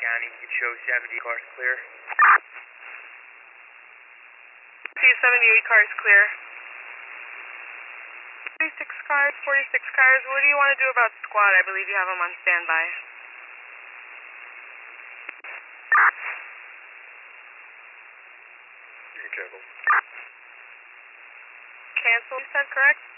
County. It shows 70 cars clear. See 78 cars clear. 46 cars, 46 cars. What do you want to do about squad? I believe you have them on standby. You can cancel. Cancel, you said, correct?